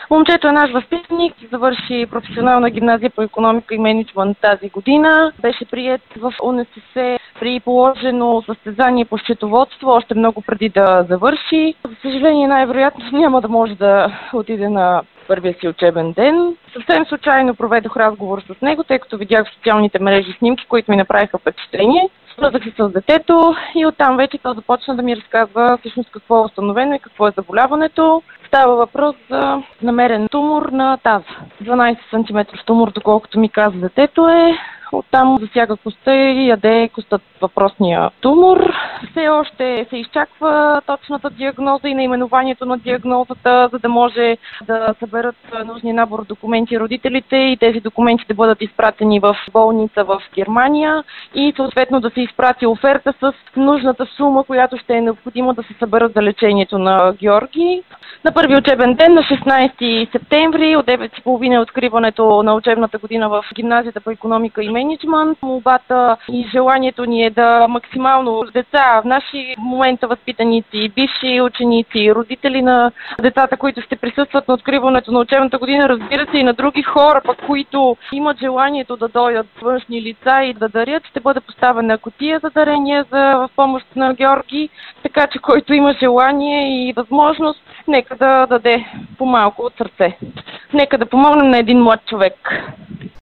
Момчето е наш възпитаник, завърши професионална гимназия по икономика и мениджмънт тази година. Беше приет в УНСС при положено състезание по счетоводство, още много преди да завърши. За съжаление, най-вероятно няма да може да отиде на първия си учебен ден. Съвсем случайно проведох разговор с него, тъй като видях в социалните мрежи снимки, които ми направиха впечатление. Свързах се с детето и оттам вече той започна да ми разказва всъщност какво е установено и какво е заболяването. Става въпрос за намерен тумор на таза. 12 см тумор, доколкото ми каза детето е. Оттам засяга коста и яде костът въпросния тумор. Все още се изчаква точната диагноза и наименованието на диагнозата, за да може да съберат нужния набор документи родителите и тези документи да бъдат изпратени в болница в Германия и съответно да се изпрати оферта с нужната сума, която ще е необходима да се съберат за лечението на Георги. На първи учебен ден, на 16 септември, от 9:30 е откриването на учебната година в гимназията по икономика и мениджмънт. Молбата и желанието ни е да максимално деца, наши в момента възпитаници, бивши ученици, родители на децата, които ще присъстват на откриването на учебната година, разбира се и на други хора, пък които имат желанието да дойдат външни лица и да дарят, ще бъде поставена кутия за дарение в помощ на Георги, така че който има желание и възможност, нека да даде по-малко от сърце. Нека да помогнем на един млад човек.